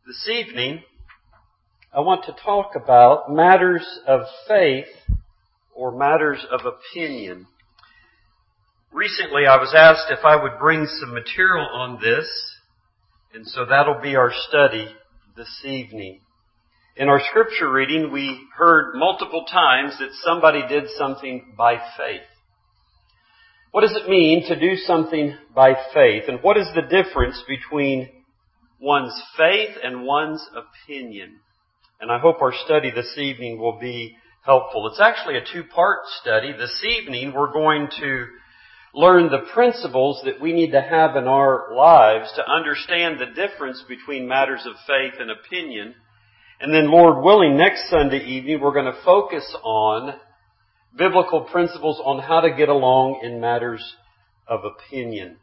This evening, I want to talk about matters of faith or matters of opinion. Recently, I was asked if I would bring some material on this, and so that'll be our study this evening. In our scripture reading, we heard multiple times that somebody did something by faith. What does it mean to do something by faith? And what is the difference between one's faith and one's opinion? And I hope our study this evening will be helpful. It's actually a two-part study. This evening we're going to learn the principles that we need to have in our lives to understand the difference between matters of faith and opinion. And then, Lord willing, next Sunday evening we're going to focus on biblical principles on how to get along in matters of opinion.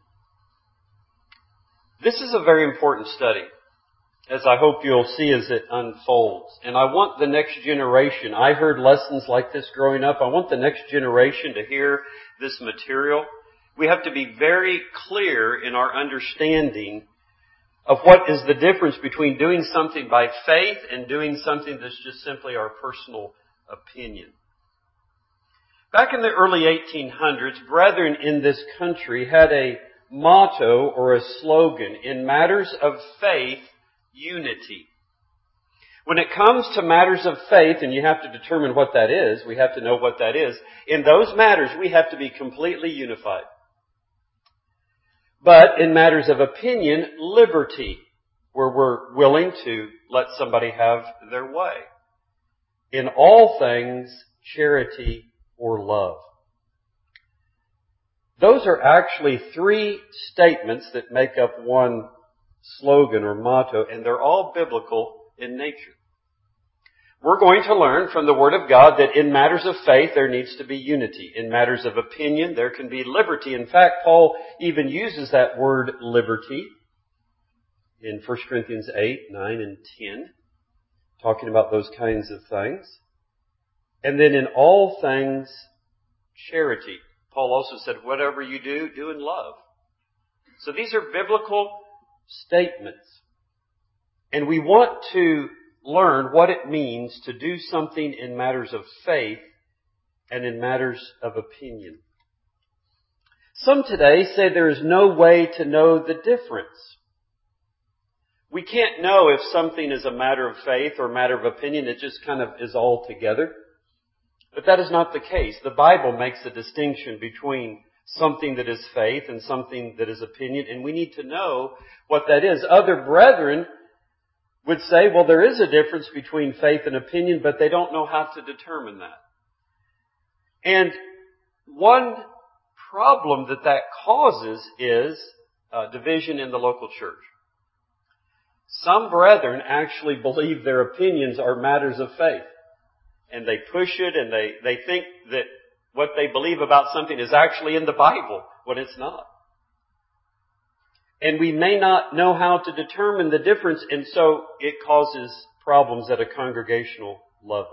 This is a very important study, as I hope you'll see as it unfolds. And I want the next generation, I heard lessons like this growing up, I want the next generation to hear this material. We have to be very clear in our understanding of what is the difference between doing something by faith and doing something that's just simply our personal opinion. Back in the early 1800s, brethren in this country had a motto or a slogan: in matters of faith, unity. When it comes to matters of faith, and you have to determine what that is, we have to know what that is, in those matters we have to be completely unified. But in matters of opinion, liberty, where we're willing to let somebody have their way. In all things, charity or love. Those are actually three statements that make up one slogan or motto, and they're all biblical in nature. We're going to learn from the Word of God that in matters of faith there needs to be unity. In matters of opinion there can be liberty. In fact, Paul even uses that word liberty in 1 Corinthians 8, 9, and 10, talking about those kinds of things. And then in all things, charity. Paul also said, whatever you do, do in love. So these are biblical statements. And we want to learn what it means to do something in matters of faith and in matters of opinion. Some today say there is no way to know the difference. We can't know if something is a matter of faith or a matter of opinion. It just kind of is all together. But that is not the case. The Bible makes a distinction between something that is faith and something that is opinion, and we need to know what that is. Other brethren would say, well, there is a difference between faith and opinion, but they don't know how to determine that. And one problem that causes is division in the local church. Some brethren actually believe their opinions are matters of faith. And they push it, and they think that what they believe about something is actually in the Bible when it's not. And we may not know how to determine the difference, and so it causes problems at a congregational level.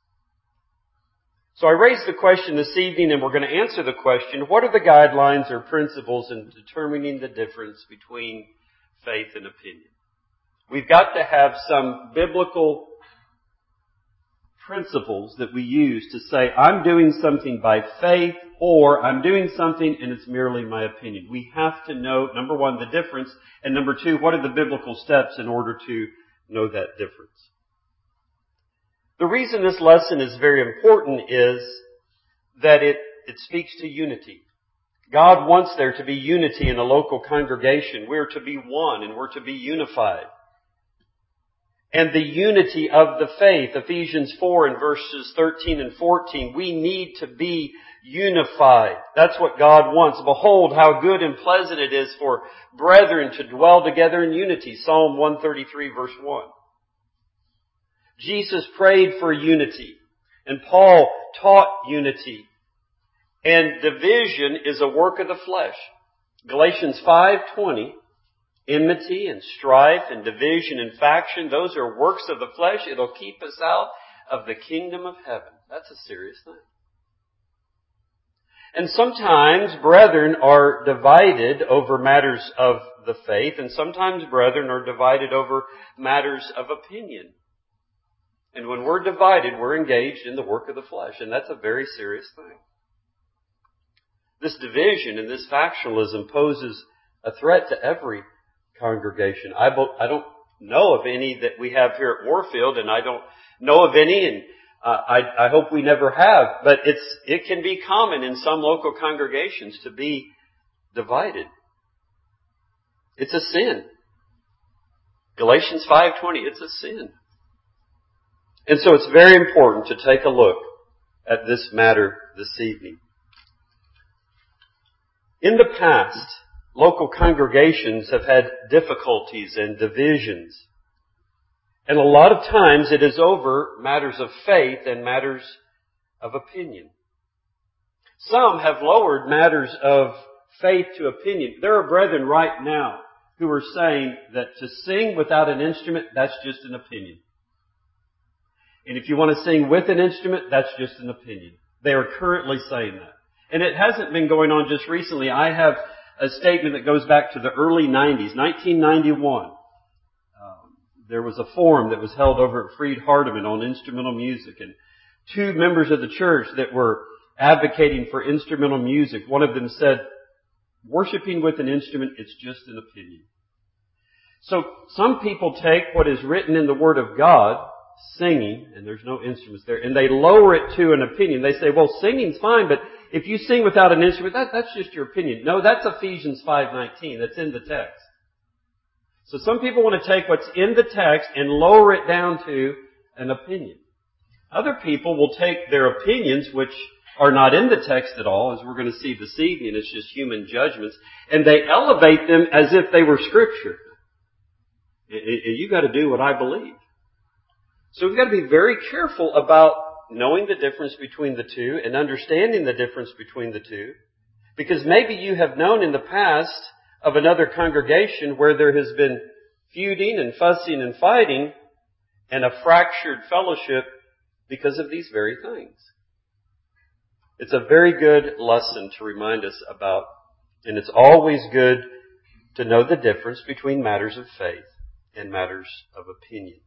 So I raised the question this evening, and we're going to answer the question, what are the guidelines or principles in determining the difference between faith and opinion? We've got to have some biblical principles that we use to say, I'm doing something by faith, or I'm doing something and it's merely my opinion. We have to know, number one, the difference, and number two, what are the biblical steps in order to know that difference. The reason this lesson is very important is that it speaks to unity. God wants there to be unity in a local congregation. We're to be one and we're to be unified. And the unity of the faith, Ephesians 4 and verses 13 and 14, we need to be unified. That's what God wants. Behold, how good and pleasant it is for brethren to dwell together in unity. Psalm 133 verse 1. Jesus prayed for unity, and Paul taught unity. And division is a work of the flesh. Galatians 5:20. Enmity and strife and division and faction, those are works of the flesh. It'll keep us out of the kingdom of heaven. That's a serious thing. And sometimes brethren are divided over matters of the faith, and sometimes brethren are divided over matters of opinion. And when we're divided, we're engaged in the work of the flesh, and that's a very serious thing. This division and this factionalism poses a threat to every congregation. I don't know of any that we have here at Warfield, and I don't know of any, and I hope we never have, but it can be common in some local congregations to be divided. It's a sin. Galatians 5:20, it's a sin. And so it's very important to take a look at this matter this evening. In the past, local congregations have had difficulties and divisions. And a lot of times it is over matters of faith and matters of opinion. Some have lowered matters of faith to opinion. There are brethren right now who are saying that to sing without an instrument, that's just an opinion. And if you want to sing with an instrument, that's just an opinion. They are currently saying that. And it hasn't been going on just recently. I have a statement that goes back to the early 90s, 1991. There was a forum that was held over at Freed Hardeman on instrumental music, and two members of the church that were advocating for instrumental music, one of them said, worshiping with an instrument, it's just an opinion. So some people take what is written in the Word of God, singing, and there's no instruments there, and they lower it to an opinion. They say, well, singing's fine, but if you sing without an instrument, that's just your opinion. No, that's Ephesians 5:19. That's in the text. So some people want to take what's in the text and lower it down to an opinion. Other people will take their opinions, which are not in the text at all, as we're going to see this evening, it's just human judgments, and they elevate them as if they were Scripture. You got to do what I believe. So we've got to be very careful about knowing the difference between the two and understanding the difference between the two. Because maybe you have known in the past of another congregation where there has been feuding and fussing and fighting and a fractured fellowship because of these very things. It's a very good lesson to remind us about, and it's always good to know the difference between matters of faith and matters of opinion.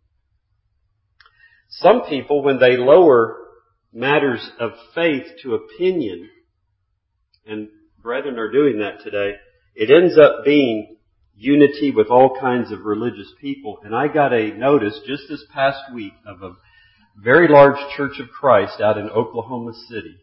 Some people, when they lower matters of faith to opinion, and brethren are doing that today, it ends up being unity with all kinds of religious people. And I got a notice just this past week of a very large Church of Christ out in Oklahoma City.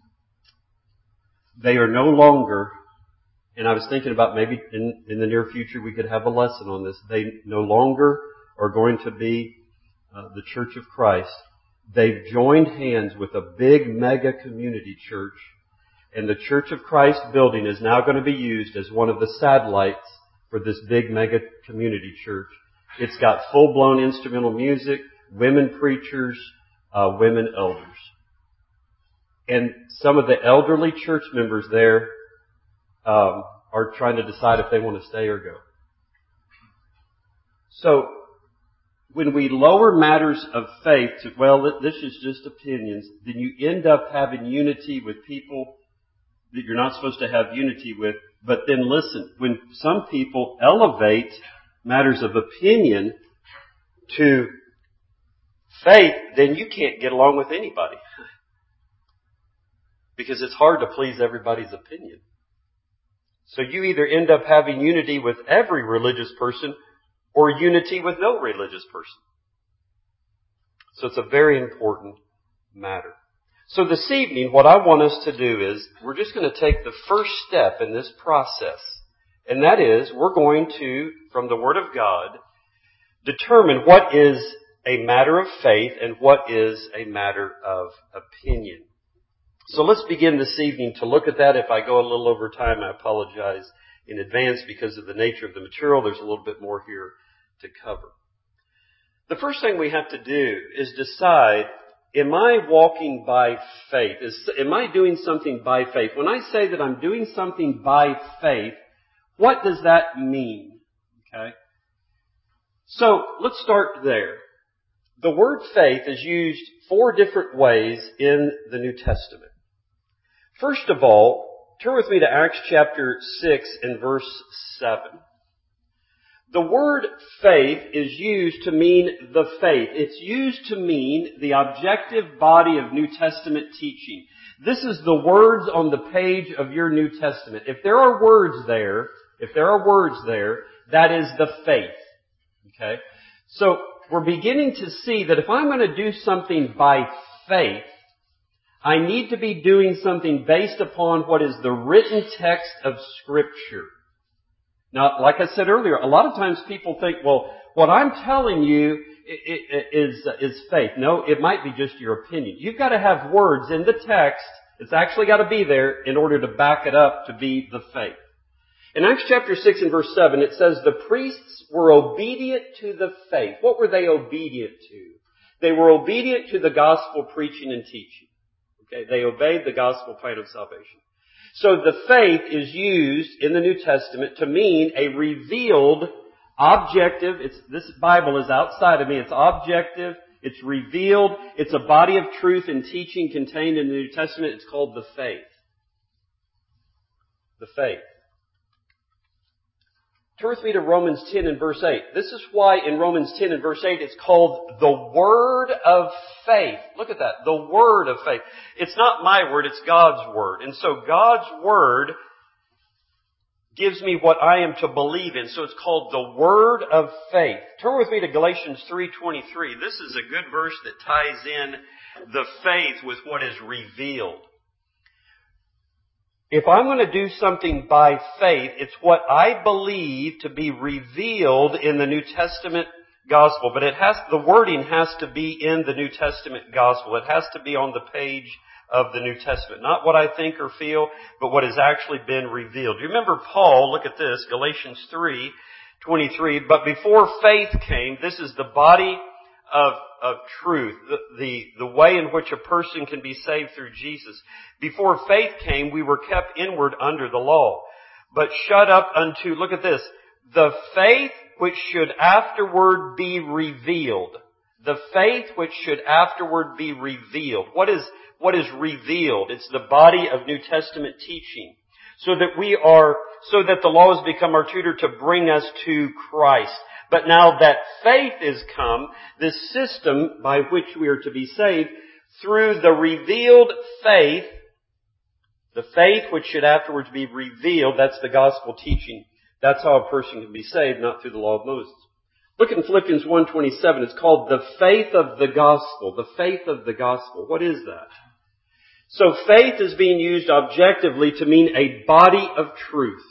They are no longer, and I was thinking about maybe in the near future we could have a lesson on this, they no longer are going to be the Church of Christ. They've joined hands with a big mega community church, and the Church of Christ building is now going to be used as one of the satellites for this big mega community church. It's got full-blown instrumental music, women preachers, women elders. And some of the elderly church members there are trying to decide if they want to stay or go. So, when we lower matters of faith to, well, this is just opinions, then you end up having unity with people that you're not supposed to have unity with. But then listen, when some people elevate matters of opinion to faith, then you can't get along with anybody. Because it's hard to please everybody's opinion. So you either end up having unity with every religious person or unity with no religious person. So it's a very important matter. So this evening, what I want us to do is, we're just going to take the first step in this process. And that is, we're going to, from the Word of God, determine what is a matter of faith and what is a matter of opinion. So let's begin this evening to look at that. If I go a little over time, I apologize in advance because of the nature of the material. There's a little bit more here to cover. The first thing we have to do is decide, am I walking by faith? Am I doing something by faith? When I say that I'm doing something by faith, what does that mean? Okay. So let's start there. The word faith is used 4 different ways in the New Testament. First of all, turn with me to Acts chapter 6 and verse 7. The word faith is used to mean the faith. It's used to mean the objective body of New Testament teaching. This is the words on the page of your New Testament. If there are words there, that is the faith. Okay? So, we're beginning to see that if I'm going to do something by faith, I need to be doing something based upon what is the written text of Scripture. Now, like I said earlier, a lot of times people think, well, what I'm telling you is faith. No, it might be just your opinion. You've got to have words in the text. It's actually got to be there in order to back it up to be the faith. In Acts chapter 6 and verse 7, it says, the priests were obedient to the faith. What were they obedient to? They were obedient to the gospel preaching and teaching. Okay, they obeyed the gospel plan of salvation. So the faith is used in the New Testament to mean a revealed, objective, this Bible is outside of me, it's objective, it's revealed, it's a body of truth and teaching contained in the New Testament, it's called the faith. The faith. Turn with me to Romans 10 and verse 8. This is why in Romans 10 and verse 8 it's called the Word of Faith. Look at that. The Word of Faith. It's not my word, it's God's Word. And so God's Word gives me what I am to believe in. So it's called the Word of Faith. Turn with me to Galatians 3:23. This is a good verse that ties in the faith with what is revealed. If I'm going to do something by faith, it's what I believe to be revealed in the New Testament gospel. But the wording has to be in the New Testament gospel. It has to be on the page of the New Testament. Not what I think or feel, but what has actually been revealed. You remember Paul, look at this, Galatians 3:23. But before faith came, this is the body of truth, the way in which a person can be saved through Jesus. Before faith came, we were kept inward under the law, but shut up unto, look at this, the faith which should afterward be revealed. The faith which should afterward be revealed. What is revealed? It's the body of New Testament teaching. So that the law has become our tutor to bring us to Christ. But now that faith is come, this system by which we are to be saved, through the revealed faith, the faith which should afterwards be revealed, that's the gospel teaching. That's how a person can be saved, not through the law of Moses. Look in Philippians 1:27. It's called the faith of the gospel. The faith of the gospel. What is that? So faith is being used objectively to mean a body of truth.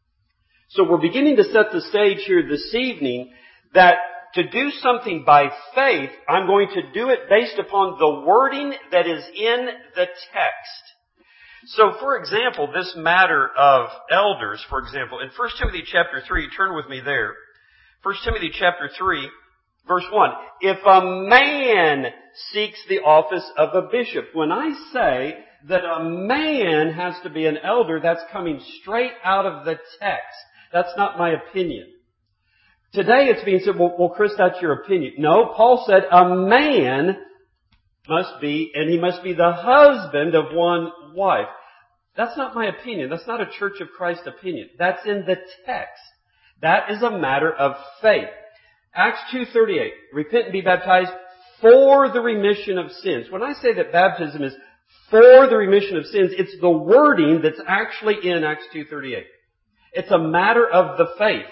So we're beginning to set the stage here this evening that to do something by faith, I'm going to do it based upon the wording that is in the text. So, for example, this matter of elders, for example, in 1 Timothy chapter 3, turn with me there. 1 Timothy chapter 3, verse 1. If a man seeks the office of a bishop, when I say that a man has to be an elder, that's coming straight out of the text. That's not my opinion. Today it's being said, well, Chris, that's your opinion. No, Paul said a man must be, and he must be the husband of one wife. That's not my opinion. That's not a Church of Christ opinion. That's in the text. That is a matter of faith. Acts 2:38, repent and be baptized for the remission of sins. When I say that baptism is for the remission of sins, it's the wording that's actually in Acts 2:38. It's a matter of the faith.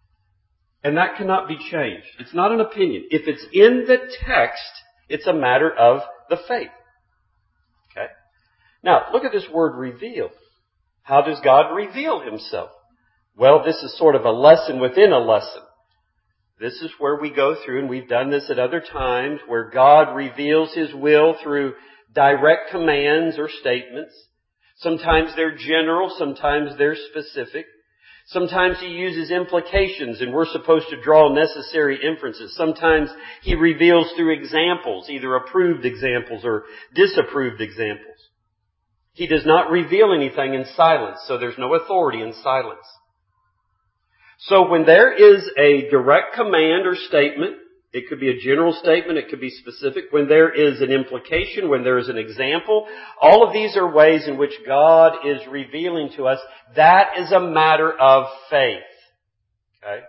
And that cannot be changed. It's not an opinion. If it's in the text, it's a matter of the faith. Okay? Now, look at this word revealed. How does God reveal Himself? Well, this is sort of a lesson within a lesson. This is where we go through, and we've done this at other times, where God reveals His will through direct commands or statements. Sometimes they're general, sometimes they're specific. Sometimes He uses implications and we're supposed to draw necessary inferences. Sometimes He reveals through examples, either approved examples or disapproved examples. He does not reveal anything in silence, so there's no authority in silence. So when there is a direct command or statement, It could be a general statement. It could be specific. When there is an implication, when there is an example, all of these are ways in which God is revealing to us. That is a matter of faith. Okay?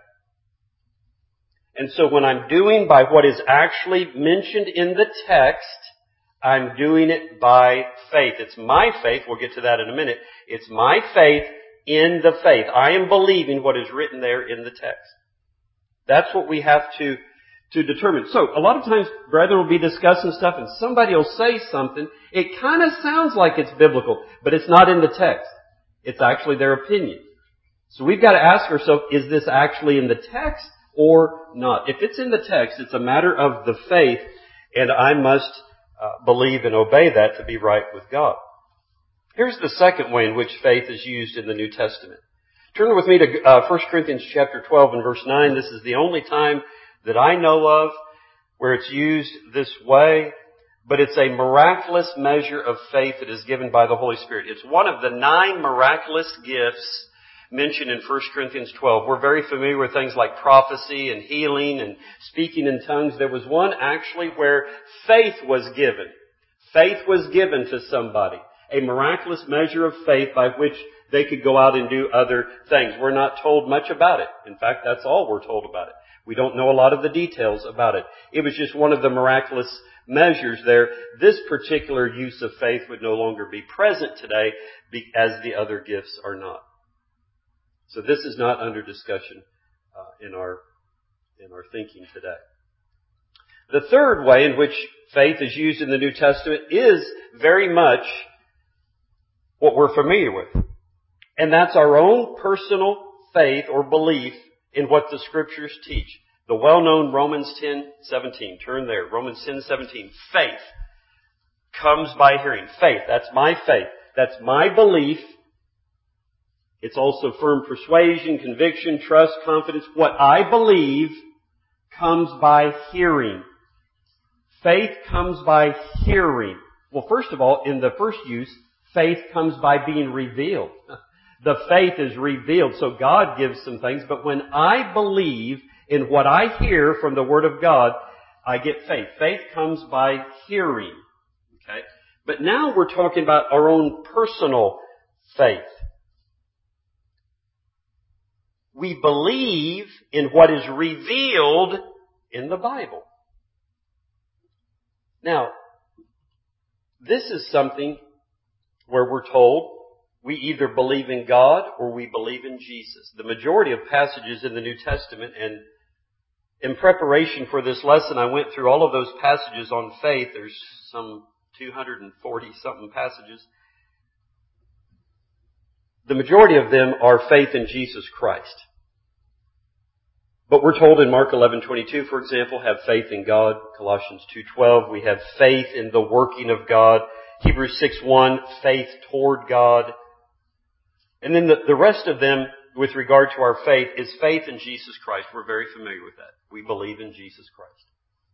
And so when I'm doing by what is actually mentioned in the text, I'm doing it by faith. It's my faith. We'll get to that in a minute. It's my faith in the faith. I am believing what is written there in the text. That's what we have to determine. So, a lot of times, brethren will be discussing stuff and somebody will say something. It kind of sounds like it's biblical, but it's not in the text. It's actually their opinion. So we've got to ask ourselves, is this actually in the text or not? If it's in the text, it's a matter of the faith, and I must believe and obey that to be right with God. Here's the second way in which faith is used in the New Testament. Turn with me to 1 Corinthians chapter 12 and verse 9. This is the only time that I know of where it's used this way, but it's a miraculous measure of faith that is given by the Holy Spirit. It's one of the 9 miraculous gifts mentioned in 1 Corinthians 12. We're very familiar with things like prophecy and healing and speaking in tongues. There was one actually where faith was given. Faith was given to somebody. A miraculous measure of faith by which they could go out and do other things. We're not told much about it. In fact, that's all we're told about it. We don't know a lot of the details about it. It was just one of the miraculous measures there. This particular use of faith would no longer be present today as the other gifts are not. So this is not under discussion in our thinking today. The third way in which faith is used in the New Testament is very much what we're familiar with. And that's our own personal faith or belief in what the Scriptures teach. The well-known Romans 10:17. Turn there. Romans 10:17. Faith comes by hearing. Faith. That's my faith. That's my belief. It's also firm persuasion, conviction, trust, confidence. What I believe comes by hearing. Faith comes by hearing. Well, first of all, in the first use, faith comes by being revealed. The faith is revealed. So God gives some things, but when I believe in what I hear from the Word of God, I get faith. Faith comes by hearing. Okay? But now we're talking about our own personal faith. We believe in what is revealed in the Bible. Now, this is something where we're told we either believe in God or we believe in Jesus. The majority of passages in the New Testament, and in preparation for this lesson, I went through all of those passages on faith. There's some 240-something passages. The majority of them are faith in Jesus Christ. But we're told in Mark 11:22, for example, have faith in God. Colossians 2:12, we have faith in the working of God. Hebrews 6:1, faith toward God. And then the rest of them, with regard to our faith, is faith in Jesus Christ. We're very familiar with that. We believe in Jesus Christ.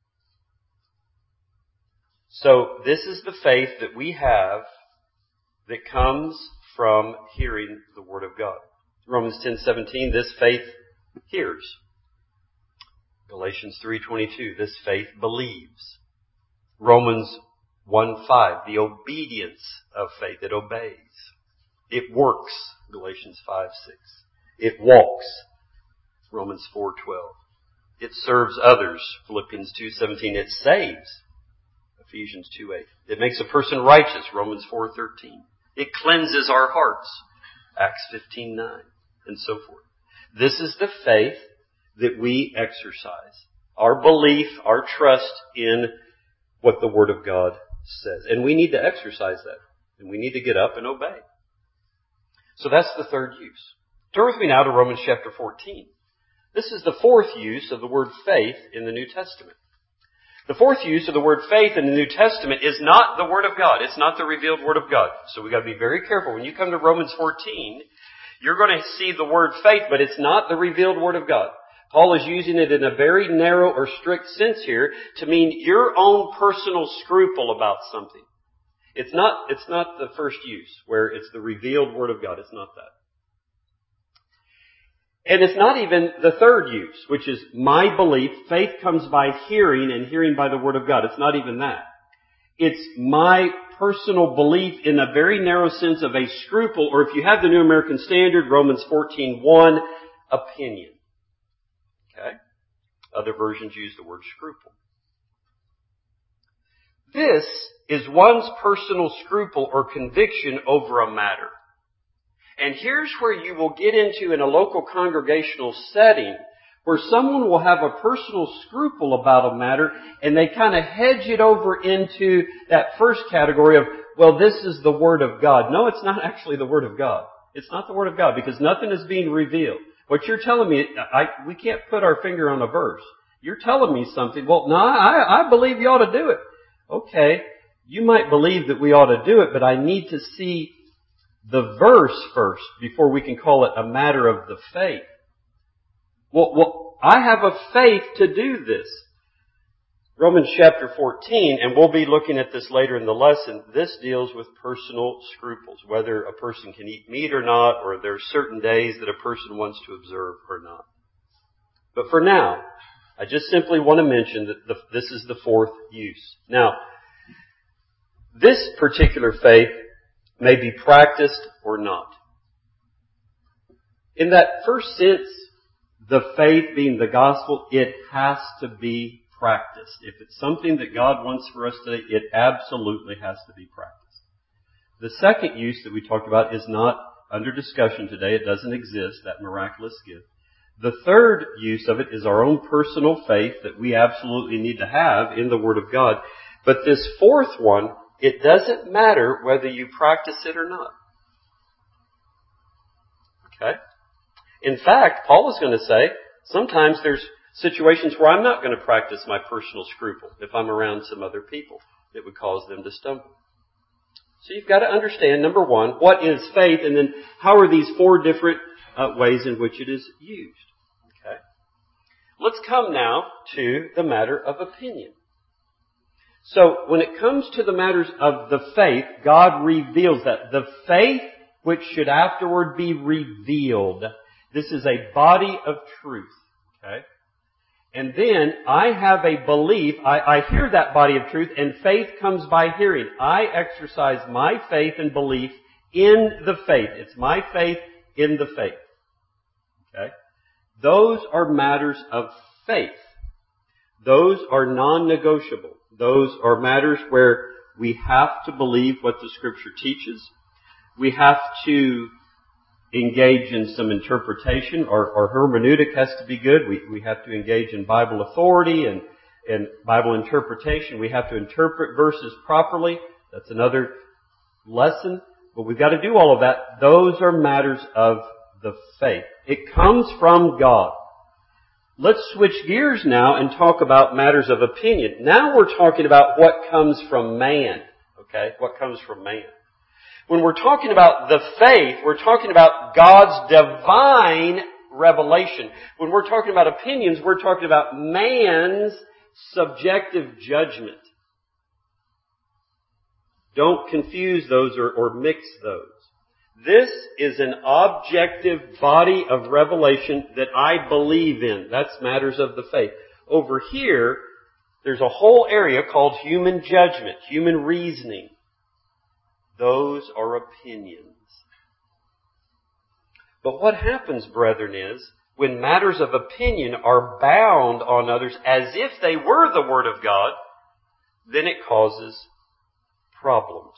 So this is the faith that we have that comes from hearing the Word of God. Romans 10:17, this faith hears. Galatians 3:22, this faith believes. Romans 1:5, the obedience of faith. It obeys. It works. Galatians 5:6. It walks. Romans 4:12. It serves others. Philippians 2:17. It saves. Ephesians 2:8. It makes a person righteous. Romans 4:13. It cleanses our hearts. Acts 15:9. And so forth. This is the faith that we exercise. Our belief, our trust in what the Word of God says. And we need to exercise that. And we need to get up and obey. So that's the third use. Turn with me now to Romans chapter 14. This is the fourth use of the word faith in the New Testament. The fourth use of the word faith in the New Testament is not the Word of God. It's not the revealed Word of God. So we've got to be very careful. When you come to Romans 14, you're going to see the word faith, but it's not the revealed Word of God. Paul is using it in a very narrow or strict sense here to mean your own personal scruple about something. It's not the first use where it's the revealed Word of God. It's not that. And it's not even the third use, which is my belief. Faith comes by hearing, and hearing by the Word of God. It's not even that. It's my personal belief in a very narrow sense of a scruple, or if you have the New American Standard, Romans 14:1, opinion. Okay? Other versions use the word scruple. This is one's personal scruple or conviction over a matter. And here's where you will get into in a local congregational setting where someone will have a personal scruple about a matter and they kind of hedge it over into that first category of, well, this is the Word of God. No, it's not actually the Word of God. It's not the Word of God because nothing is being revealed. What you're telling me, we can't put our finger on a verse. You're telling me something. Well, no, I believe you ought to do it. Okay, you might believe that we ought to do it, but I need to see the verse first before we can call it a matter of the faith. Well, I have a faith to do this. Romans chapter 14, and we'll be looking at this later in the lesson, this deals with personal scruples, whether a person can eat meat or not, or there are certain days that a person wants to observe or not. But for now, I just simply want to mention that this is the fourth use. Now, this particular faith may be practiced or not. In that first sense, the faith being the gospel, it has to be practiced. If it's something that God wants for us today, it absolutely has to be practiced. The second use that we talked about is not under discussion today. It doesn't exist, that miraculous gift. The third use of it is our own personal faith that we absolutely need to have in the Word of God. But this fourth one, it doesn't matter whether you practice it or not. Okay? In fact, Paul is going to say, sometimes there's situations where I'm not going to practice my personal scruple if I'm around some other people. It would cause them to stumble. So you've got to understand, number one, what is faith, and then how are these four different ways in which it is used. Okay? Let's come now to the matter of opinion. So when it comes to the matters of the faith, God reveals that. The faith which should afterward be revealed. This is a body of truth. Okay? And then I have a belief, I hear that body of truth, and faith comes by hearing. I exercise my faith and belief in the faith. It's my faith in the faith. Okay? Those are matters of faith. Those are non-negotiable. Those are matters where we have to believe what the Scripture teaches. We have to engage in some interpretation. Our hermeneutic has to be good. We have to engage in Bible authority and Bible interpretation. We have to interpret verses properly. That's another lesson. But we've got to do all of that. Those are matters of the faith. It comes from God. Let's switch gears now and talk about matters of opinion. Now we're talking about what comes from man. Okay? What comes from man. When we're talking about the faith, we're talking about God's divine revelation. When we're talking about opinions, we're talking about man's subjective judgment. Don't confuse those or mix those. This is an objective body of revelation that I believe in. That's matters of the faith. Over here, there's a whole area called human judgment, human reasoning. Those are opinions. But what happens, brethren, is when matters of opinion are bound on others as if they were the Word of God, then it causes problems.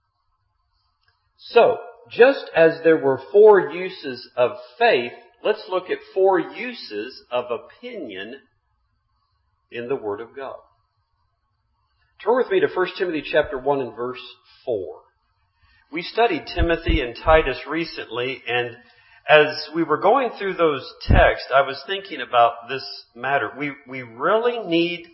So, just as there were four uses of faith, let's look at four uses of opinion in the Word of God. Turn with me to 1 Timothy chapter 1 and verse 4. We studied Timothy and Titus recently, and as we were going through those texts, I was thinking about this matter. We really need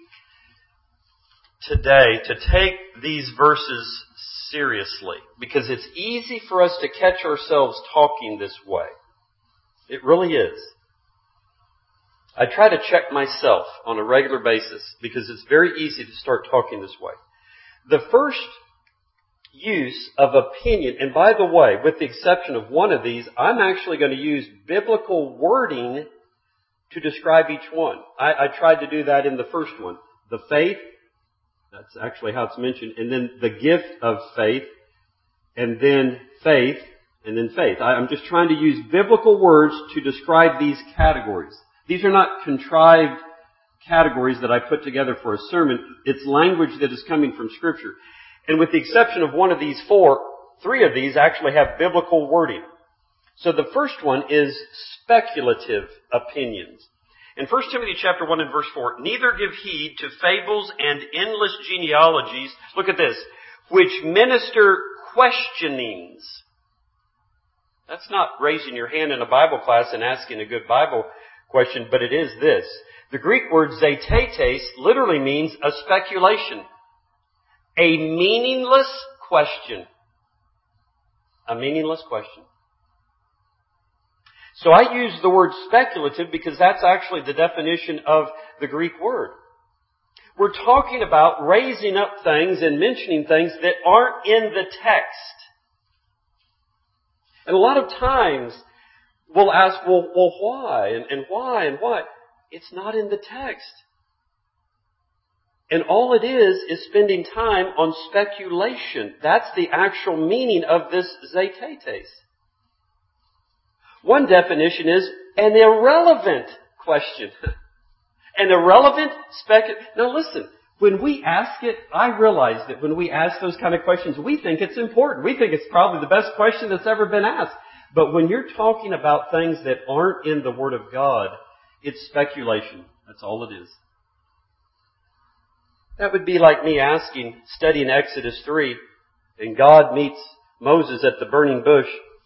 today to take these verses seriously, because it's easy for us to catch ourselves talking this way. It really is. I try to check myself on a regular basis because it's very easy to start talking this way. The first use of opinion. And by the way, with the exception of one of these, I'm actually going to use biblical wording to describe each one. I tried to do that in the first one. The faith, that's actually how it's mentioned, and then the gift of faith, and then faith, and then faith. I'm just trying to use biblical words to describe these categories. These are not contrived categories that I put together for a sermon. It's language that is coming from Scripture. And with the exception of one of these three of these actually have biblical wording. So the first one is speculative opinions. In 1 Timothy chapter 1 and verse 4, neither give heed to fables and endless genealogies, look at this, which minister questionings. That's not raising your hand in a Bible class and asking a good Bible question, but it is this. The Greek word zetetes literally means a speculation. A meaningless question. A meaningless question. So I use the word speculative because that's actually the definition of the Greek word. We're talking about raising up things and mentioning things that aren't in the text. And a lot of times we'll ask, well why? And why? And why? It's not in the text. And all it is spending time on speculation. That's the actual meaning of this zetetes. One definition is an irrelevant question. An irrelevant Now listen, when we ask it, I realize that when we ask those kind of questions, we think it's important. We think it's probably the best question that's ever been asked. But when you're talking about things that aren't in the Word of God, it's speculation. That's all it is. That would be like me studying Exodus 3, and God meets Moses at the burning bush.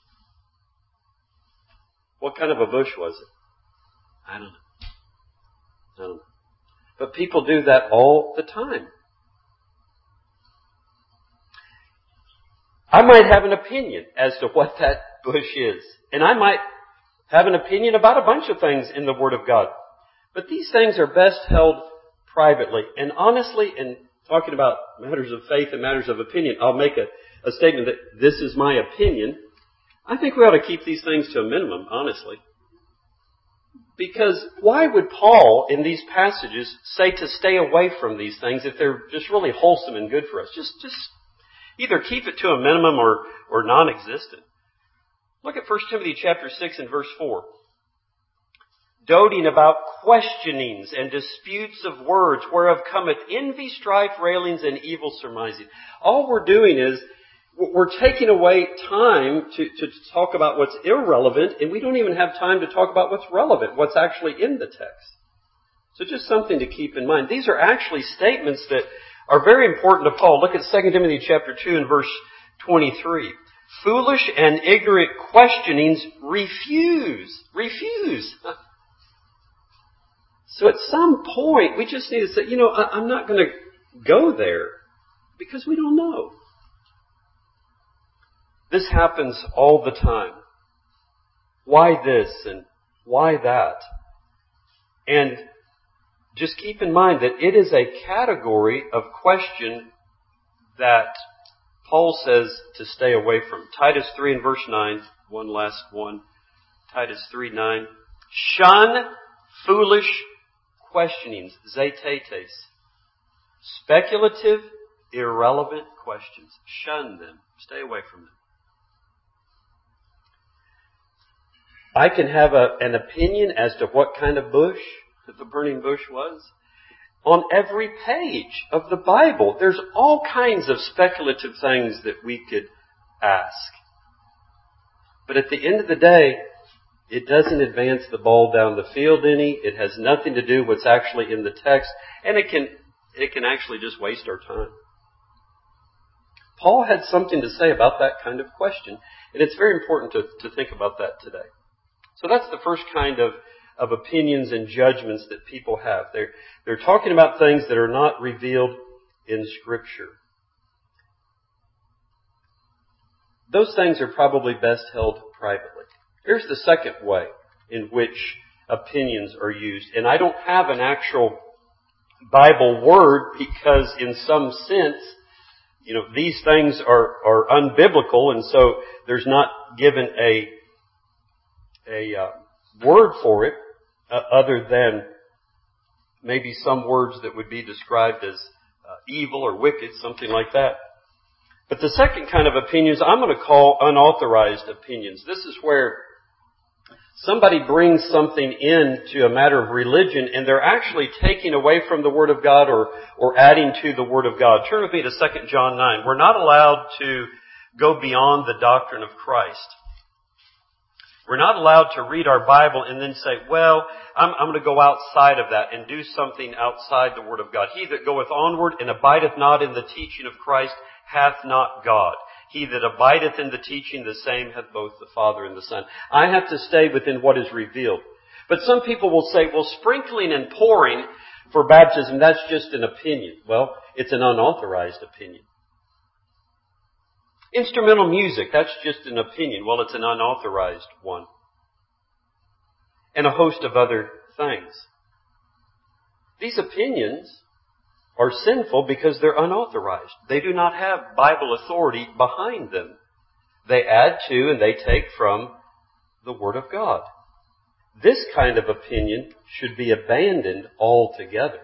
What kind of a bush was it? I don't know. But people do that all the time. I might have an opinion as to what that bush is. And I might have an opinion about a bunch of things in the Word of God. But these things are best held privately. And honestly, in talking about matters of faith and matters of opinion, I'll make a statement that this is my opinion. I think we ought to keep these things to a minimum, honestly. Because why would Paul, in these passages, say to stay away from these things if they're just really wholesome and good for us? Just either keep it to a minimum or non-existent. Look at 1 Timothy chapter 6 and verse 4. Doting about questionings and disputes of words, whereof cometh envy, strife, railings, and evil surmising. All we're doing is we're taking away time to talk about what's irrelevant, and we don't even have time to talk about what's relevant, what's actually in the text. So just something to keep in mind. These are actually statements that are very important to Paul. Look at 2 Timothy chapter 2 and verse 23. Foolish and ignorant questionings refuse. So at some point, we just need to say, I'm not going to go there because we don't know. This happens all the time. Why this and why that? And just keep in mind that it is a category of question that Paul says to stay away from. Titus 3 and verse 9, one last one. Titus 3:9. Shun foolish questionings, zetetes. Speculative, irrelevant questions. Shun them. Stay away from them. I can have an opinion as to what kind of bush that the burning bush was. On every page of the Bible, there's all kinds of speculative things that we could ask. But at the end of the day, it doesn't advance the ball down the field any. It has nothing to do with what's actually in the text. And it can actually just waste our time. Paul had something to say about that kind of question. And it's very important to think about that today. So that's the first kind of opinions and judgments that people have. They're talking about things that are not revealed in Scripture. Those things are probably best held privately. Here's the second way in which opinions are used. And I don't have an actual Bible word because in some sense these things are unbiblical, and so there's not given a word for it other than maybe some words that would be described as evil or wicked, something like that. But the second kind of opinions I'm going to call unauthorized opinions. This is where somebody brings something into a matter of religion and they're actually taking away from the Word of God or adding to the Word of God. Turn with me to 2 John 9. We're not allowed to go beyond the doctrine of Christ. We're not allowed to read our Bible and then say, well, I'm going to go outside of that and do something outside the Word of God. He that goeth onward and abideth not in the teaching of Christ hath not God. He that abideth in the teaching, the same hath both the Father and the Son. I have to stay within what is revealed. But some people will say, well, sprinkling and pouring for baptism, that's just an opinion. Well, it's an unauthorized opinion. Instrumental music, that's just an opinion. Well, it's an unauthorized one. And a host of other things. These opinions are sinful because they're unauthorized. They do not have Bible authority behind them. They add to and they take from the Word of God. This kind of opinion should be abandoned altogether.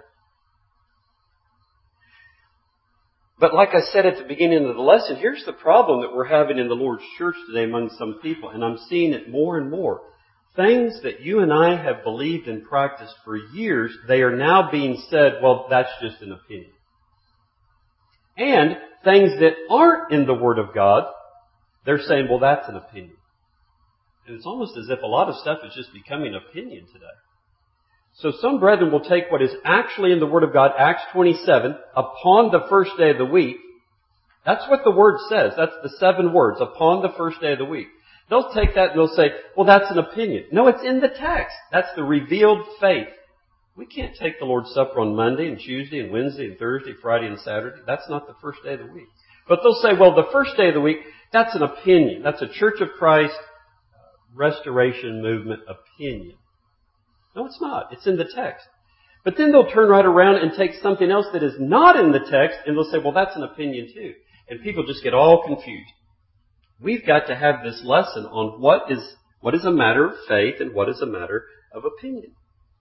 But like I said at the beginning of the lesson, here's the problem that we're having in the Lord's church today among some people, and I'm seeing it more and more. Things that you and I have believed and practiced for years, they are now being said, well, that's just an opinion. And things that aren't in the Word of God, they're saying, well, that's an opinion. And it's almost as if a lot of stuff is just becoming opinion today. So some brethren will take what is actually in the Word of God, Acts 27, upon the first day of the week. That's what the Word says. That's the 7 words, upon the first day of the week. They'll take that and they'll say, well, that's an opinion. No, it's in the text. That's the revealed faith. We can't take the Lord's Supper on Monday and Tuesday and Wednesday and Thursday, Friday and Saturday. That's not the first day of the week. But they'll say, well, the first day of the week, that's an opinion. That's a Church of Christ Restoration Movement opinion. No, it's not. It's in the text. But then they'll turn right around and take something else that is not in the text and they'll say, well, that's an opinion too. And people just get all confused. We've got to have this lesson on what is a matter of faith and what is a matter of opinion.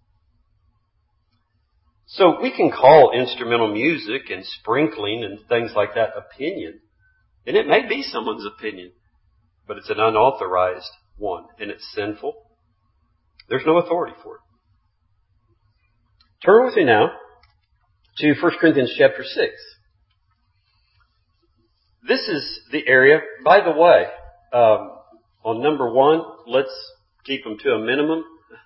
So we can call instrumental music and sprinkling and things like that opinion. And it may be someone's opinion, but it's an unauthorized one and it's sinful. There's no authority for it. Turn with me now to 1 Corinthians chapter 6. This is the area, by the way, on number 1, let's keep them to a minimum.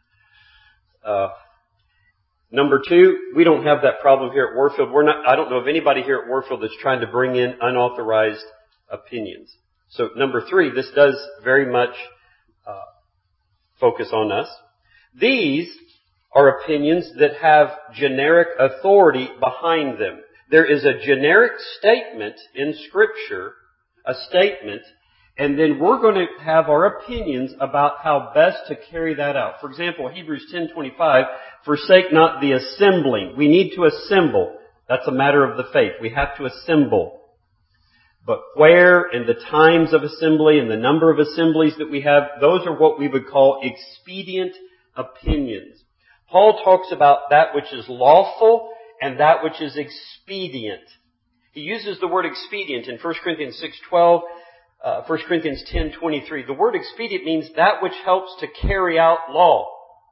Number 2, we don't have that problem here at Warfield. I don't know of anybody here at Warfield that's trying to bring in unauthorized opinions. So number 3, this does very much focus on us. These are opinions that have generic authority behind them. There is a generic statement in Scripture, a statement, and then we're going to have our opinions about how best to carry that out. For example, Hebrews 10:25, forsake not the assembling. We need to assemble. That's a matter of the faith. We have to assemble. But where and the times of assembly and the number of assemblies that we have, those are what we would call expedient opinions. Paul talks about that which is lawful and that which is expedient. He uses the word expedient in 1 Corinthians 6:12, 1 Corinthians 10:23. The word expedient means that which helps to carry out law.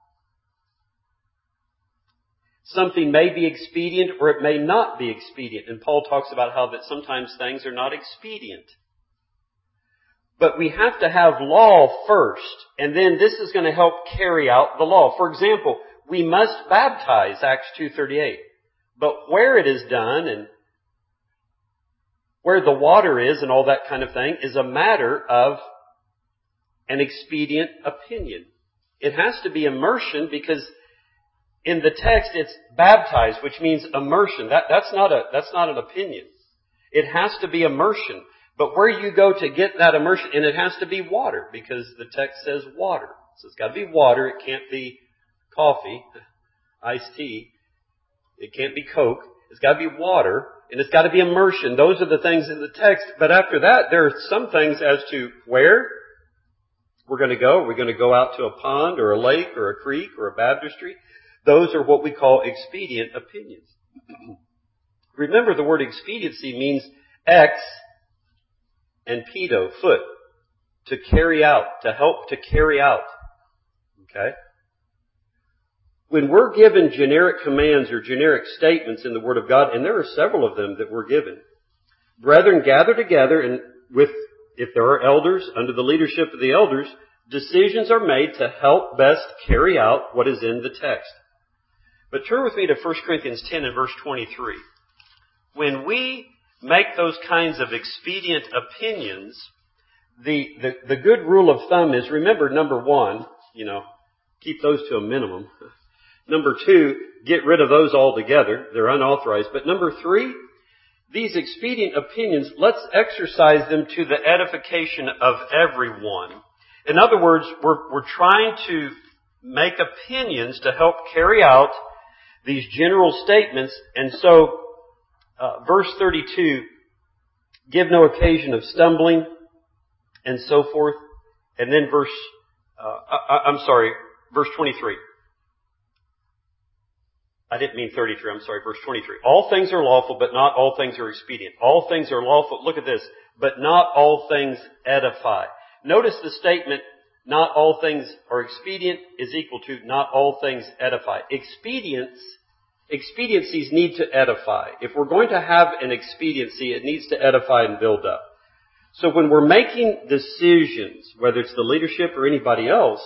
Something may be expedient or it may not be expedient. And Paul talks about how that sometimes things are not expedient. But we have to have law first, and then this is going to help carry out the law. For example, we must baptize, Acts 2:38. But where it is done and where the water is and all that kind of thing is a matter of an expedient opinion. It has to be immersion because in the text it's baptized, which means immersion. That's not an opinion. It has to be immersion. But where you go to get that immersion, and it has to be water because the text says water. So it's got to be water. It can't be coffee, iced tea. It can't be Coke. It's got to be water. and it's got to be immersion. Those are the things in the text. But after that, there are some things as to where we're going to go. Are we going to go out to a pond or a lake or a creek or a baptistry? Those are what we call expedient opinions. Remember, the word expediency means ex and pedo, foot, to carry out, to help to carry out. Okay? When we're given generic commands or generic statements in the Word of God, and there are several of them that we're given, brethren, gather together, and if there are elders, under the leadership of the elders, decisions are made to help best carry out what is in the text. But turn with me to 1 Corinthians 10 and verse 23. When we make those kinds of expedient opinions, the good rule of thumb is, remember, number one, keep those to a minimum. Number two, get rid of those altogether. They're unauthorized. But number three, these expedient opinions, let's exercise them to the edification of everyone. In other words, we're trying to make opinions to help carry out these general statements. And so, verse 32, give no occasion of stumbling, and so forth. And then verse 23. I didn't mean 33, I'm sorry, verse 23. All things are lawful, but not all things are expedient. All things are lawful, look at this, but not all things edify. Notice the statement, not all things are expedient is equal to not all things edify. Expediencies need to edify. If we're going to have an expediency, it needs to edify and build up. So when we're making decisions, whether it's the leadership or anybody else,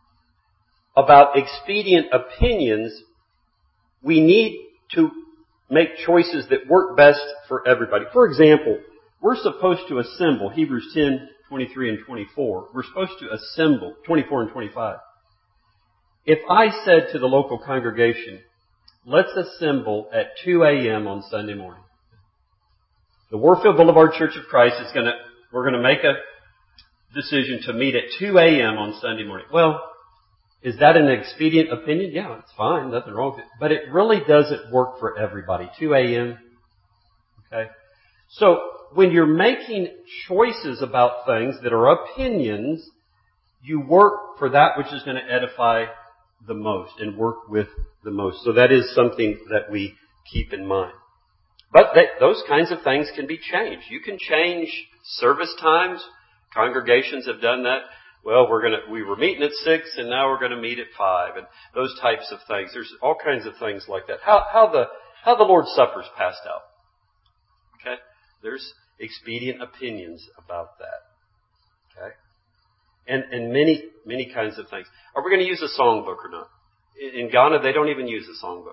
about expedient opinions, we need to make choices that work best for everybody. For example, we're supposed to assemble, Hebrews 10, 23 and 24. We're supposed to assemble, 24 and 25. If I said to the local congregation, let's assemble at 2 a.m. on Sunday morning. The Warfield Boulevard Church of Christ we're going to make a decision to meet at 2 a.m. on Sunday morning. Well, is that an expedient opinion? Yeah, it's fine. Nothing wrong with it. But it really doesn't work for everybody. 2 a.m. Okay? So, when you're making choices about things that are opinions, you work for that which is going to edify the most and work with the most. So that is something that we keep in mind. But those kinds of things can be changed. You can change service times. Congregations have done that. Well, we were meeting at 6 and now we're going to meet at 5 and those types of things. There's all kinds of things like that. How the Lord's Supper's passed out. Okay? There's expedient opinions about that. Okay? And many, many kinds of things. Are we going to use a songbook or not? In Ghana, they don't even use a songbook.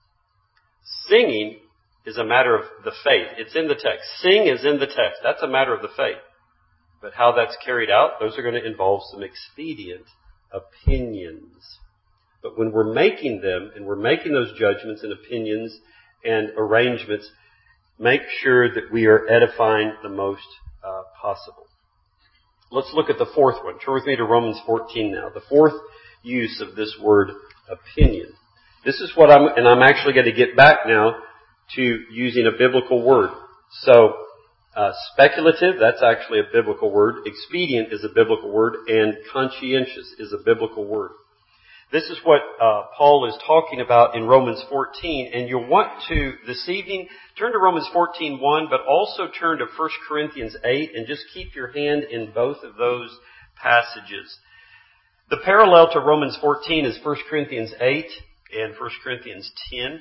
Singing is a matter of the faith. It's in the text. Sing is in the text. That's a matter of the faith. But how that's carried out, those are going to involve some expedient opinions. But when we're making them, and we're making those judgments and opinions and arrangements, make sure that we are edifying the most possible. Let's look at the fourth one. Turn with me to Romans 14 now. The fourth use of this word opinion. This is what I'm actually going to get back now to using a biblical word. So, speculative, that's actually a biblical word. Expedient is a biblical word. And conscientious is a biblical word. This is what Paul is talking about in Romans 14. And you'll want to, this evening, turn to Romans 14:1, but also turn to 1 Corinthians 8 and just keep your hand in both of those passages. The parallel to Romans 14 is 1 Corinthians 8 and 1 Corinthians 10.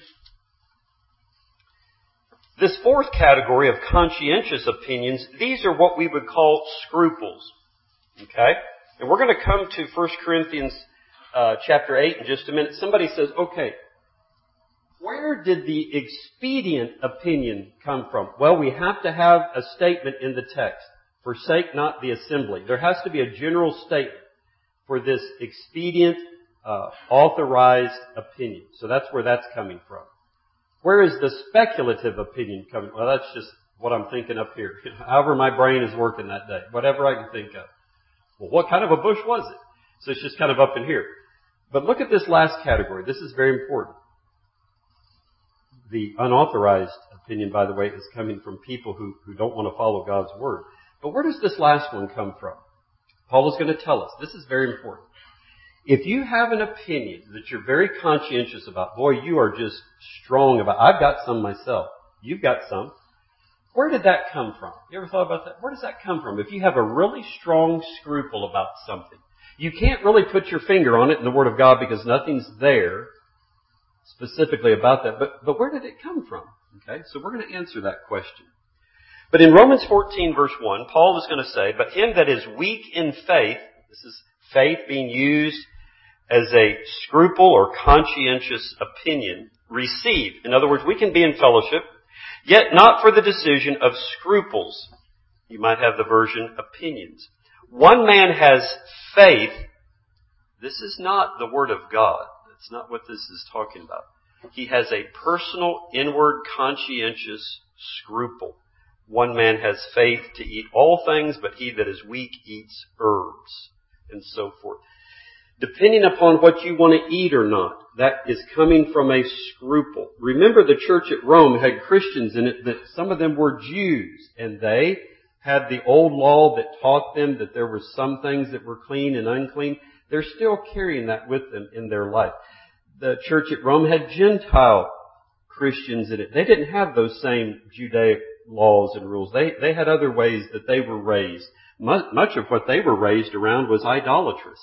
This fourth category of conscientious opinions, these are what we would call scruples. Okay? And we're going to come to 1 Corinthians chapter 8 in just a minute. Somebody says, okay, where did the expedient opinion come from? Well, we have to have a statement in the text. Forsake not the assembly. There has to be a general statement for this expedient, authorized opinion. So that's where that's coming from. Where is the speculative opinion coming? Well, that's just what I'm thinking up here. However my brain is working that day. Whatever I can think of. Well, what kind of a bush was it? So it's just kind of up in here. But look at this last category. This is very important. The unauthorized opinion. opinion, by the way, is coming from people who don't want to follow God's Word. But where does this last one come from? Paul is going to tell us. This is very important. If you have an opinion that you're very conscientious about, boy, you are just strong about, I've got some myself. You've got some. Where did that come from? You ever thought about that? Where does that come from? If you have a really strong scruple about something, you can't really put your finger on it in the Word of God because nothing's there specifically about that. But where did it come from? Okay, so we're going to answer that question. But in Romans 14 verse 1, Paul is going to say, but him that is weak in faith, this is faith being used as a scruple or conscientious opinion, receive. In other words, we can be in fellowship, yet not for the decision of scruples. You might have the version opinions. One man has faith. This is not the Word of God. That's not what this is talking about. He has a personal, inward, conscientious scruple. One man has faith to eat all things, but he that is weak eats herbs, and so forth. Depending upon what you want to eat or not, that is coming from a scruple. Remember, the church at Rome had Christians in it that some of them were Jews, and they had the old law that taught them that there were some things that were clean and unclean. They're still carrying that with them in their life. The church at Rome had Gentile Christians in it. They didn't have those same Judaic laws and rules. They had other ways that they were raised. Much of what they were raised around was idolatrous.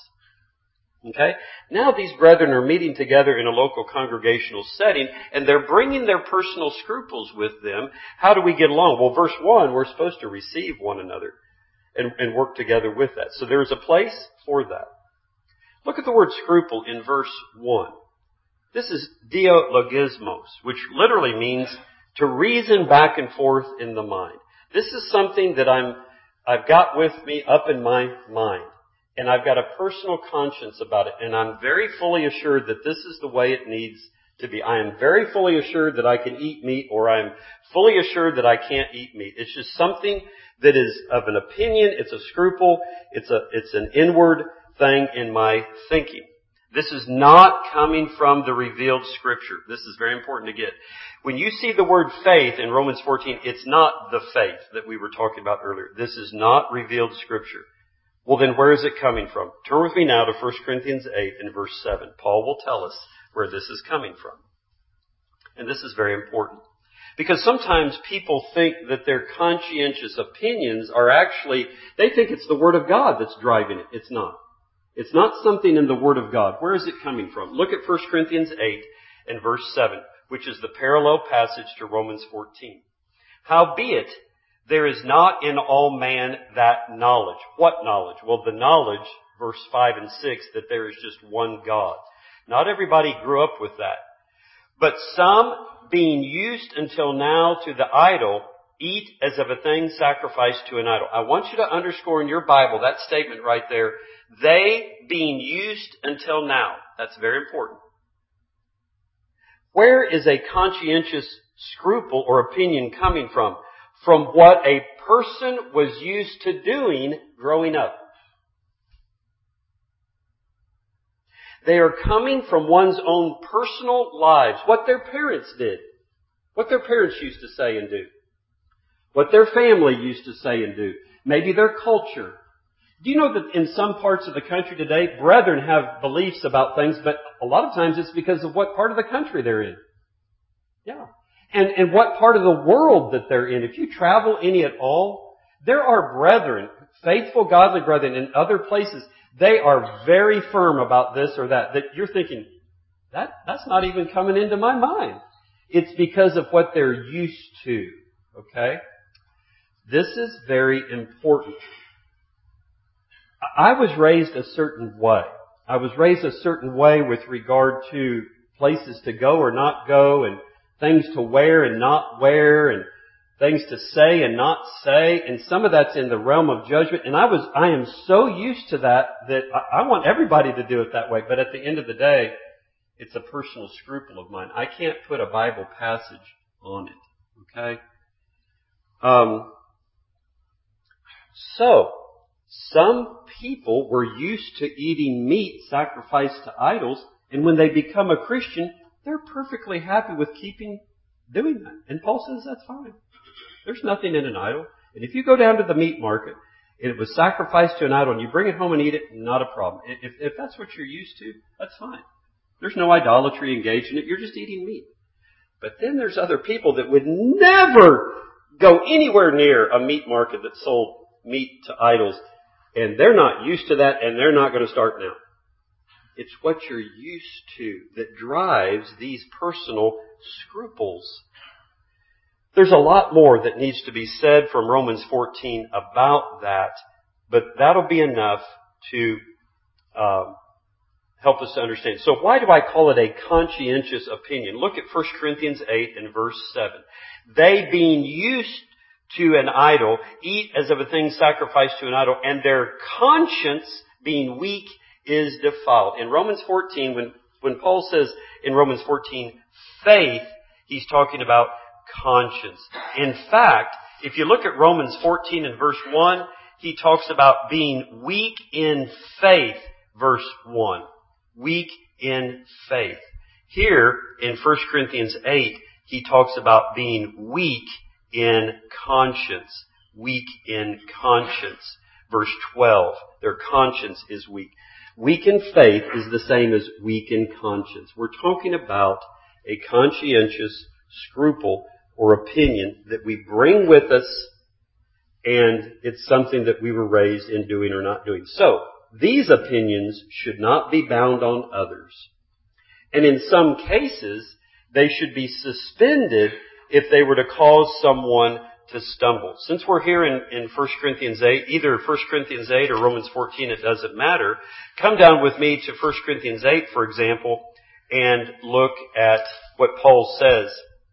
Okay? Now these brethren are meeting together in a local congregational setting, and they're bringing their personal scruples with them. How do we get along? Well, verse 1, we're supposed to receive one another and work together with that. So there's a place for that. Look at the word scruple in verse 1. This is dialogismos, which literally means to reason back and forth in the mind. This is something that I've got with me up in my mind. And I've got a personal conscience about it. And I'm very fully assured that this is the way it needs to be. I am very fully assured that I can eat meat, or I am fully assured that I can't eat meat. It's just something that is of an opinion. It's a scruple. It's an inward thing in my thinking. This is not coming from the revealed Scripture. This is very important to get. When you see the word faith in Romans 14, it's not the faith that we were talking about earlier. This is not revealed Scripture. Well, then where is it coming from? Turn with me now to 1 Corinthians 8 and verse 7. Paul will tell us where this is coming from. And this is very important. Because sometimes people think that their conscientious opinions are actually, they think it's the Word of God that's driving it. It's not. It's not something in the Word of God. Where is it coming from? Look at 1 Corinthians 8 and verse 7, which is the parallel passage to Romans 14. Howbeit, there is not in all man that knowledge. What knowledge? Well, the knowledge, verse 5 and 6, that there is just one God. Not everybody grew up with that. But some, being used until now to the idol, eat as of a thing sacrificed to an idol. I want you to underscore in your Bible that statement right there. They being used until now. That's very important. Where is a conscientious scruple or opinion coming from? From what a person was used to doing growing up. They are coming from one's own personal lives. What their parents did. What their parents used to say and do. What their family used to say and do. Maybe their culture. Do you know that in some parts of the country today, brethren have beliefs about things, but a lot of times it's because of what part of the country they're in. Yeah. And what part of the world that they're in. If you travel any at all, there are brethren, faithful, godly brethren in other places. They are very firm about this or that you're thinking, that's not even coming into my mind. It's because of what they're used to. Okay? This is very important. I was raised a certain way. I was raised a certain way with regard to places to go or not go, and things to wear and not wear, and things to say and not say, and some of that's in the realm of judgment. And I am so used to that I want everybody to do it that way. But at the end of the day, it's a personal scruple of mine. I can't put a Bible passage on it. Okay? So, some people were used to eating meat sacrificed to idols, and when they become a Christian, they're perfectly happy with keeping doing that. And Paul says that's fine. There's nothing in an idol. And if you go down to the meat market and it was sacrificed to an idol and you bring it home and eat it, not a problem. If that's what you're used to, that's fine. There's no idolatry engaged in it. You're just eating meat. But then there's other people that would never go anywhere near a meat market that sold meat to idols. And they're not used to that, and they're not going to start now. It's what you're used to that drives these personal scruples. There's a lot more that needs to be said from Romans 14 about that, but that'll be enough to help us to understand. So why do I call it a conscientious opinion? Look at 1 Corinthians 8 and verse 7. They, being used to an idol, eat as of a thing sacrificed to an idol, and their conscience, being weak, is defiled. In Romans 14, when Paul says in Romans 14, faith, he's talking about conscience. In fact, if you look at Romans 14 and verse 1, he talks about being weak in faith, verse 1. Weak in faith. Here, in 1 Corinthians 8, he talks about being weak in conscience. Weak in conscience. Verse 12, their conscience is weak. Weak in faith is the same as weak in conscience. We're talking about a conscientious scruple or opinion that we bring with us, and it's something that we were raised in doing or not doing. So, these opinions should not be bound on others. And in some cases, they should be suspended if they were to cause someone to stumble. Since we're here in 1 Corinthians 8, either 1 Corinthians 8 or Romans 14, it doesn't matter. Come down with me to 1 Corinthians 8, for example, and look at what Paul says.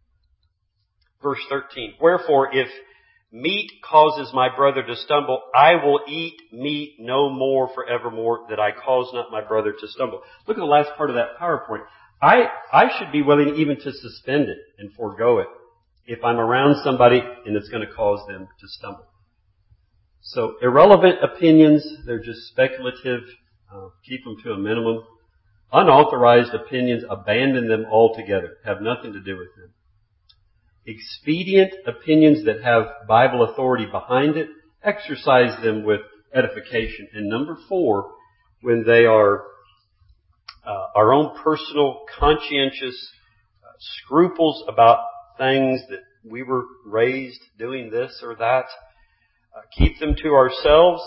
Verse 13. Wherefore, if meat causes my brother to stumble, I will eat meat no more forevermore, that I cause not my brother to stumble. Look at the last part of that PowerPoint. I should be willing even to suspend it and forego it if I'm around somebody and it's going to cause them to stumble. So irrelevant opinions, they're just speculative. Keep them to a minimum. Unauthorized opinions, abandon them altogether. Have nothing to do with them. Expedient opinions that have Bible authority behind it, exercise them with edification. And number 4, when they are our own personal conscientious scruples about things that we were raised doing this or that, keep them to ourselves.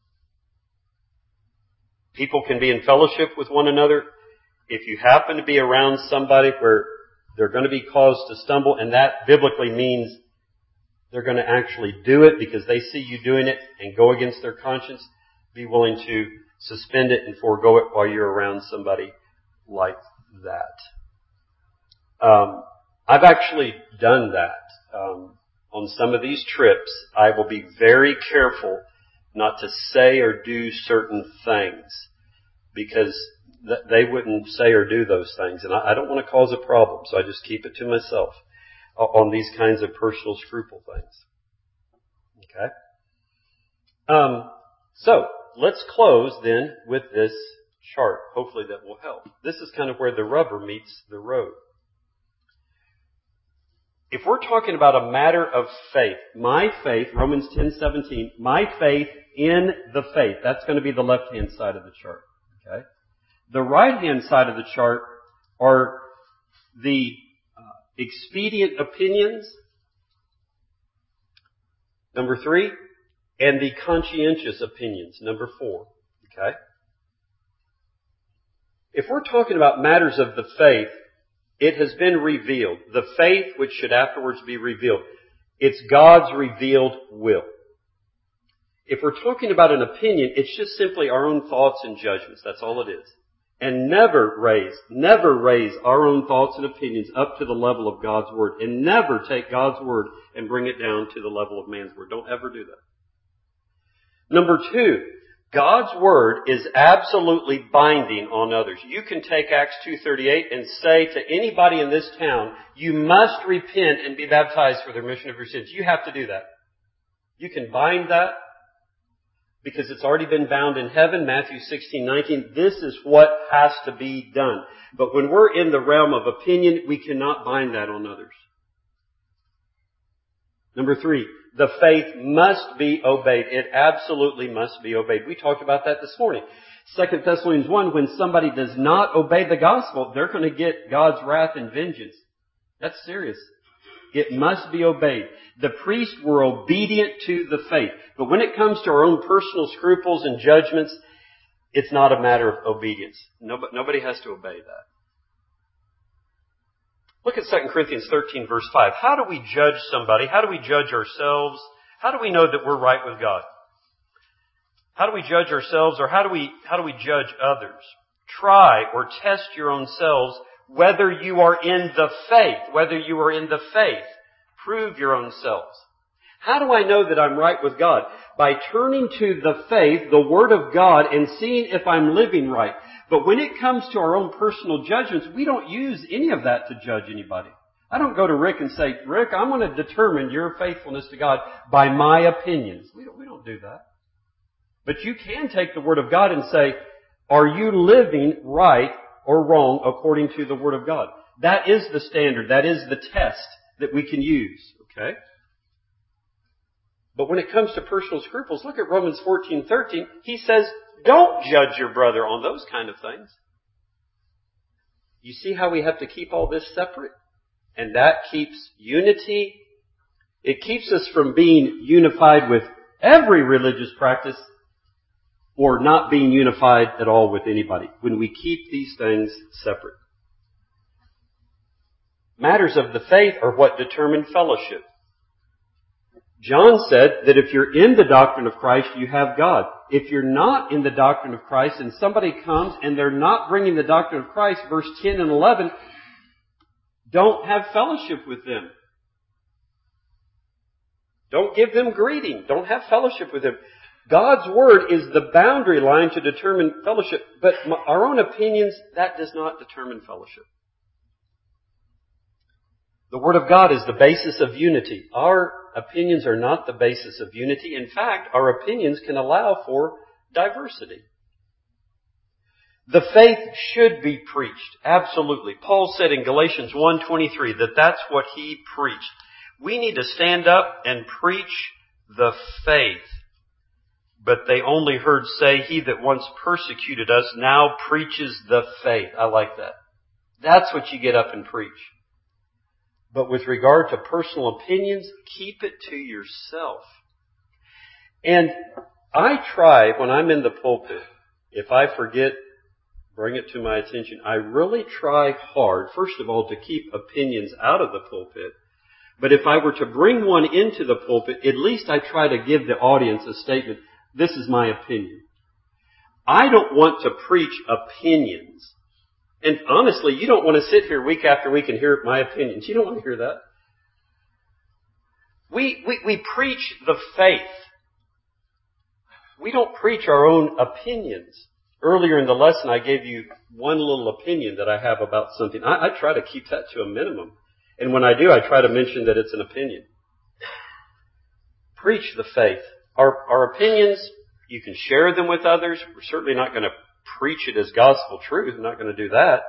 People can be in fellowship with one another. If you happen to be around somebody where they're going to be caused to stumble, and that biblically means they're going to actually do it because they see you doing it and go against their conscience, be willing to suspend it and forego it while you're around somebody like that. I've actually done that. On some of these trips, I will be very careful not to say or do certain things because they wouldn't say or do those things. And I don't want to cause a problem, so I just keep it to myself on these kinds of personal scruple things. Okay? So, let's close then with this chart. Hopefully that will help. This is kind of where the rubber meets the road. If we're talking about a matter of faith, my faith, Romans 10:17, my faith in the faith, that's going to be the left-hand side of the chart. Okay? The right-hand side of the chart are the expedient opinions, number 3, and the conscientious opinions, number 4. Okay? If we're talking about matters of the faith, it has been revealed. The faith which should afterwards be revealed. It's God's revealed will. If we're talking about an opinion, it's just simply our own thoughts and judgments. That's all it is. And never raise our own thoughts and opinions up to the level of God's Word. And never take God's Word and bring it down to the level of man's Word. Don't ever do that. Number 2, God's Word is absolutely binding on others. You can take Acts 2:38 and say to anybody in this town, you must repent and be baptized for the remission of your sins. You have to do that. You can bind that because it's already been bound in heaven. Matthew 16:19. This is what has to be done. But when we're in the realm of opinion, we cannot bind that on others. Number 3, the faith must be obeyed. It absolutely must be obeyed. We talked about that this morning. 2 Thessalonians 1, when somebody does not obey the gospel, they're going to get God's wrath and vengeance. That's serious. It must be obeyed. The priests were obedient to the faith. But when it comes to our own personal scruples and judgments, it's not a matter of obedience. Nobody has to obey that. Look at 2 Corinthians 13, verse 5. How do we judge somebody? How do we judge ourselves? How do we know that we're right with God? How do we judge ourselves, or how do we judge others? Try or test your own selves whether you are in the faith. Whether you are in the faith. Prove your own selves. How do I know that I'm right with God? By turning to the faith, the Word of God, and seeing if I'm living right. But when it comes to our own personal judgments, we don't use any of that to judge anybody. I don't go to Rick and say, Rick, I'm going to determine your faithfulness to God by my opinions. We don't do that. But you can take the Word of God and say, are you living right or wrong according to the Word of God? That is the standard. That is the test that we can use. Okay? But when it comes to personal scruples, look at Romans 14:13. He says, don't judge your brother on those kind of things. You see how we have to keep all this separate? And that keeps unity. It keeps us from being unified with every religious practice or not being unified at all with anybody when we keep these things separate. Matters of the faith are what determine fellowship. John said that if you're in the doctrine of Christ, you have God. If you're not in the doctrine of Christ and somebody comes and they're not bringing the doctrine of Christ, verse 10 and 11, don't have fellowship with them. Don't give them greeting. Don't have fellowship with them. God's Word is the boundary line to determine fellowship, but our own opinions, that does not determine fellowship. The Word of God is the basis of unity. Our opinions are not the basis of unity. In fact, our opinions can allow for diversity. The faith should be preached. Absolutely. Paul said in Galatians 1:23 that that's what he preached. We need to stand up and preach the faith. But they only heard say, he that once persecuted us now preaches the faith. I like that. That's what you get up and preach. But with regard to personal opinions, keep it to yourself. And I try, when I'm in the pulpit, if I forget, bring it to my attention. I really try hard, first of all, to keep opinions out of the pulpit. But if I were to bring one into the pulpit, at least I try to give the audience a statement. This is my opinion. I don't want to preach opinions. And honestly, you don't want to sit here week after week and hear my opinions. You don't want to hear that. We preach the faith. We don't preach our own opinions. Earlier in the lesson, I gave you one little opinion that I have about something. I try to keep that to a minimum. And when I do, I try to mention that it's an opinion. Preach the faith. Our opinions, you can share them with others. We're certainly not going to preach it as gospel truth. I'm not going to do that.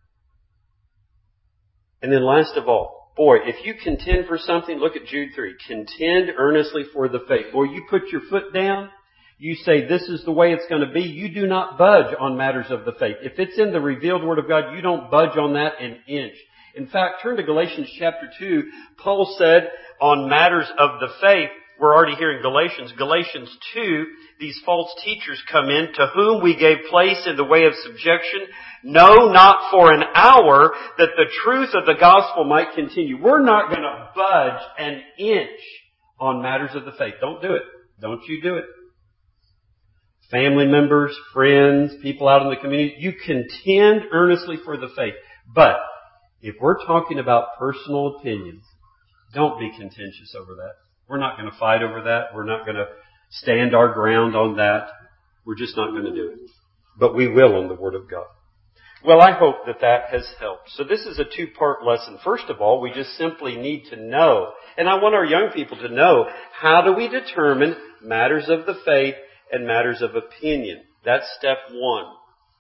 And then last of all, boy, if you contend for something, look at Jude 3. Contend earnestly for the faith. Boy, you put your foot down. You say this is the way it's going to be. You do not budge on matters of the faith. If it's in the revealed Word of God, you don't budge on that an inch. In fact, turn to Galatians chapter 2. Paul said on matters of the faith, we're already here in Galatians. Galatians 2, these false teachers come in, to whom we gave place in the way of subjection, no, not for an hour, that the truth of the gospel might continue. We're not going to budge an inch on matters of the faith. Don't do it. Don't you do it. Family members, friends, people out in the community, you contend earnestly for the faith. But if we're talking about personal opinions, don't be contentious over that. We're not going to fight over that. We're not going to stand our ground on that. We're just not going to do it. But we will on the Word of God. Well, I hope that has helped. So this is a two-part lesson. First of all, we just simply need to know, and I want our young people to know, how do we determine matters of the faith and matters of opinion? That's step one.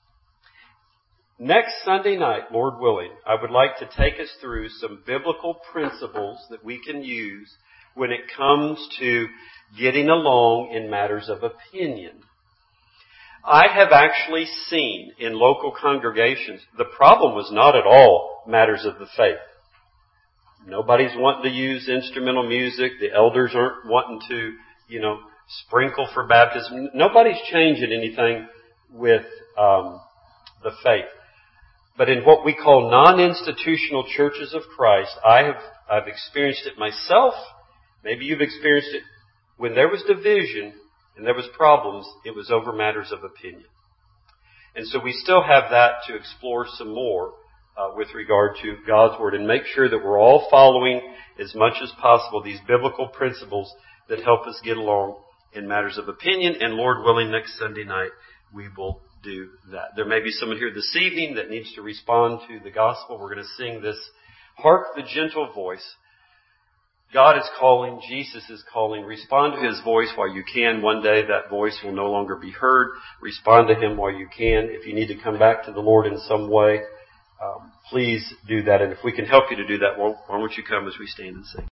Next Sunday night, Lord willing, I would like to take us through some biblical principles that we can use when it comes to getting along in matters of opinion. I have actually seen in local congregations, the problem was not at all matters of the faith. Nobody's wanting to use instrumental music. The elders aren't wanting to, sprinkle for baptism. Nobody's changing anything with the faith. But in what we call non-institutional churches of Christ, I've experienced it myself. Maybe you've experienced it. When there was division and there was problems, it was over matters of opinion. And so we still have that to explore some more with regard to God's Word, and make sure that we're all following as much as possible these biblical principles that help us get along in matters of opinion. And Lord willing, next Sunday night we will do that. There may be someone here this evening that needs to respond to the gospel. We're going to sing this, "Hark the Gentle Voice." God is calling. Jesus is calling. Respond to His voice while you can. One day that voice will no longer be heard. Respond to Him while you can. If you need to come back to the Lord in some way, please do that. And if we can help you to do that, why don't you come as we stand and sing.